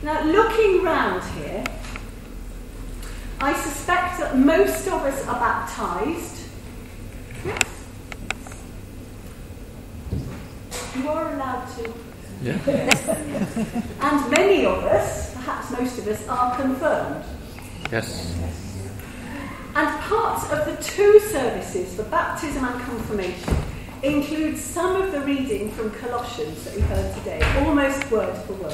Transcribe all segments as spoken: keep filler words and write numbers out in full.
Now, looking round here, I suspect that most of us are baptised. Yes? You are allowed to. Yeah. And many of us, perhaps most of us, are confirmed. Yes. And parts of the two services for baptism and confirmation include some of the reading from Colossians that we heard today, almost word for word.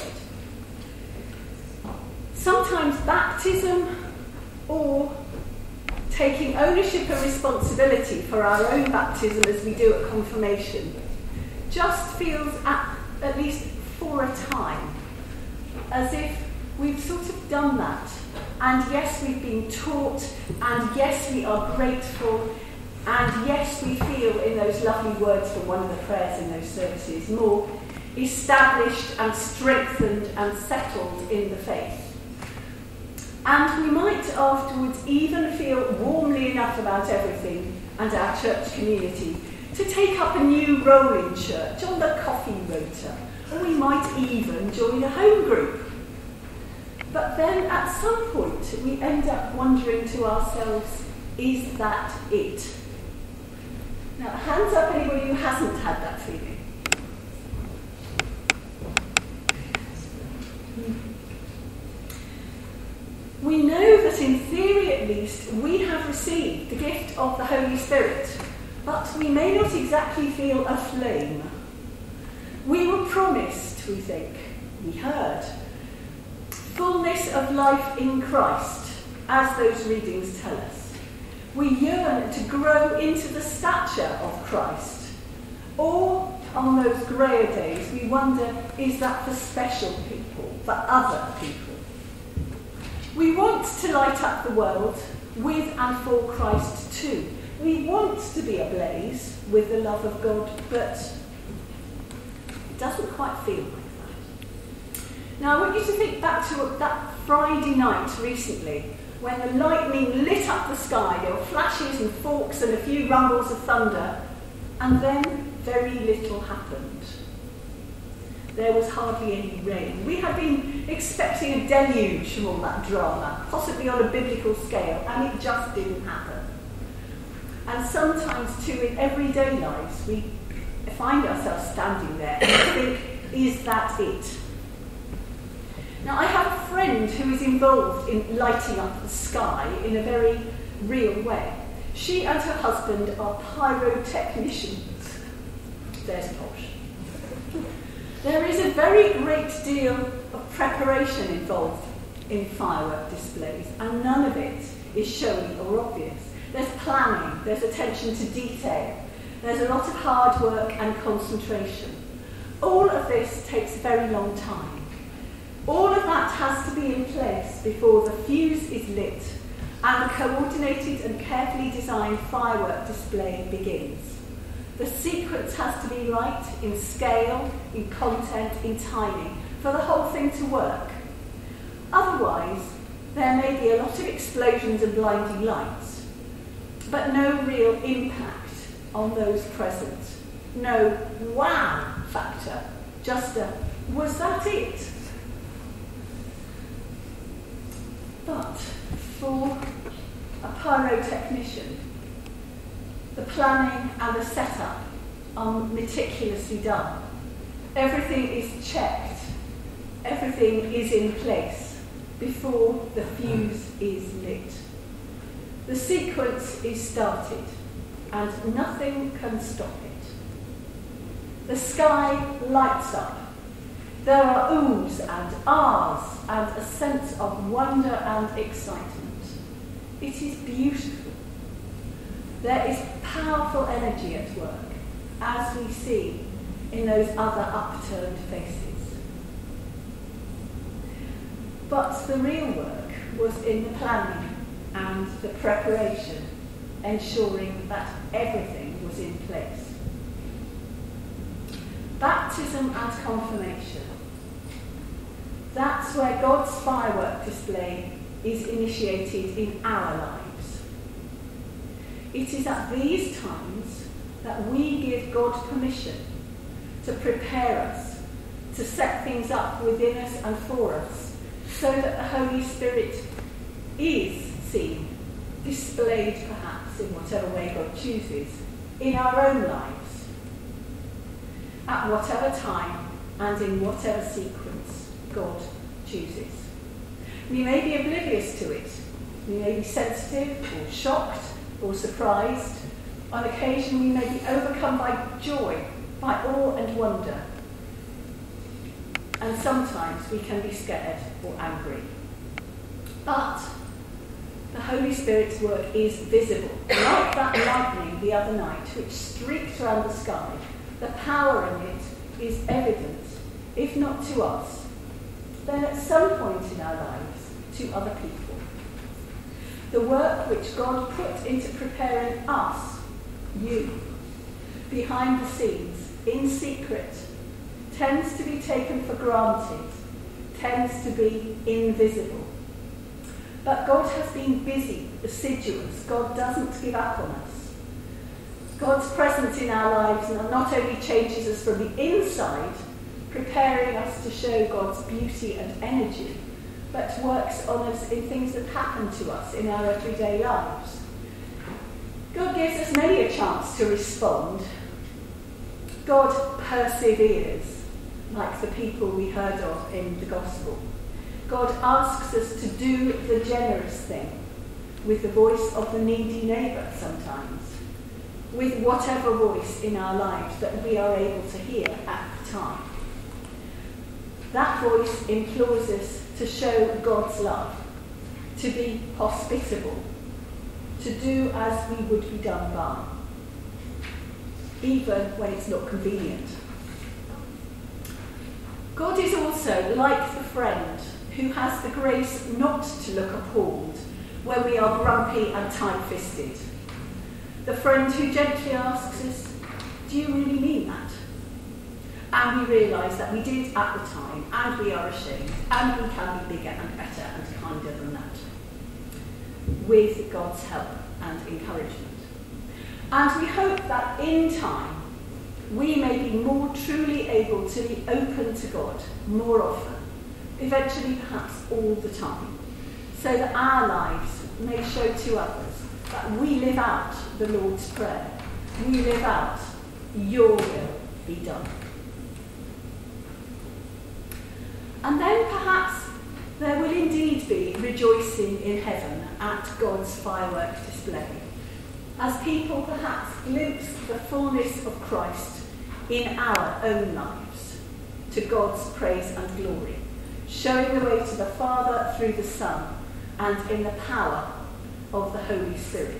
Sometimes baptism, or taking ownership and responsibility for our own baptism as we do at confirmation, just feels, at, at least for a time, as if we've sort of done that. And yes, we've been taught, and yes, we are grateful, and yes, we feel in those lovely words from one of the prayers in those services, more established and strengthened and settled in the faith. And we might afterwards even feel warmly enough about everything and our church community to take up a new role in church on the coffee rota, or we might even join a home group. But then at some point we end up wondering to ourselves, is that it? Now, hands up anybody who hasn't had that feeling. We know that in theory at least we have received the gift of the Holy Spirit, but we may not exactly feel a flame. We were promised, we think, we heard, fullness of life in Christ, as those readings tell us. We yearn to grow into the stature of Christ. Or, on those greyer days, we wonder, is that for special people, for other people? We want to light up the world with and for Christ too. We want to be ablaze with the love of God, but it doesn't quite feel like that. Now, I want you to think back to that Friday night recently, when the lightning lit up the sky. There were flashes and forks and a few rumbles of thunder, and then very little happened. There was hardly any rain. We had been expecting a deluge from all that drama, possibly on a biblical scale, and it just didn't happen. And sometimes, too, in everyday lives, we find ourselves standing there and think, is that it? Now, I have a friend who is involved in lighting up the sky in a very real way. She and her husband are pyrotechnicians. There's posh. There is a very great deal of preparation involved in firework displays, and none of it is showy or obvious. There's planning, there's attention to detail, there's a lot of hard work and concentration. All of this takes a very long time. All of that has to be in place before the fuse is lit and the coordinated and carefully designed firework display begins. The sequence has to be right in scale, in content, in timing, for the whole thing to work. Otherwise, there may be a lot of explosions and blinding lights, but no real impact on those present. No wow factor, just a, was that it? But for a pyrotechnician, the planning and the setup are meticulously done. Everything is checked. Everything is in place before the fuse is lit. The sequence is started, and nothing can stop it. The sky lights up. There are oohs and ahs and a sense of wonder and excitement. It is beautiful. There is powerful energy at work, as we see in those other upturned faces. But the real work was in the planning and the preparation, ensuring that everything was in place. Baptism and confirmation. That's where God's firework display is initiated in our lives. It is at these times that we give God permission to prepare us, to set things up within us and for us, so that the Holy Spirit is seen, displayed perhaps in whatever way God chooses, in our own lives, at whatever time and in whatever sequence God chooses. We may be oblivious to it. We may be sensitive or shocked or surprised. On occasion we may be overcome by joy, by awe and wonder. And sometimes we can be scared or angry. But the Holy Spirit's work is visible. Like that lightning the other night which streaked around the sky, the power in it is evident, if not to us, then at some point in our lives to other people. The work which God put into preparing us, you, behind the scenes, in secret, tends to be taken for granted, tends to be invisible. But God has been busy, assiduous. God doesn't give up on us. God's presence in our lives not only changes us from the inside, preparing us to show God's beauty and energy, but works on us in things that happen to us in our everyday lives. God gives us many a chance to respond. God perseveres, like the people we heard of in the Gospel. God asks us to do the generous thing, with the voice of the needy neighbour sometimes, with whatever voice in our lives that we are able to hear at the time. That voice implores us to show God's love, to be hospitable, to do as we would be done by, even when it's not convenient. God is also like the friend who has the grace not to look appalled when we are grumpy and tight-fisted. The friend who gently asks us, do you really mean that? And we realise that we did at the time, and we are ashamed, and we can be bigger and better and kinder than that, with God's help and encouragement. And we hope that in time, we may be more truly able to be open to God more often, eventually perhaps all the time, so that our lives may show to others that we live out the Lord's Prayer. We live out, your will be done. And then perhaps there will indeed be rejoicing in heaven at God's firework display, as people perhaps glimpse the fullness of Christ in our own lives, to God's praise and glory, showing the way to the Father through the Son and in the power of the Holy Spirit.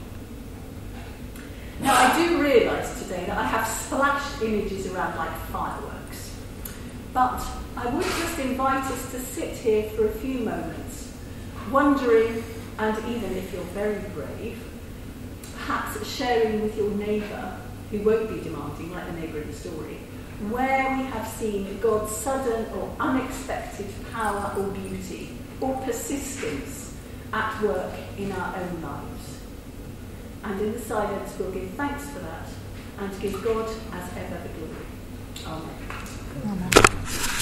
Now, I do realise today that I have splashed images around like fireworks, but I would just invite us to sit here for a few moments, wondering, and even if you're very brave, perhaps sharing with your neighbour, who won't be demanding, like the neighbour in the story, where we have seen God's sudden or unexpected power or beauty or persistence at work in our own lives. And in the silence we'll give thanks for that and give God as ever the glory. Amen. Amen.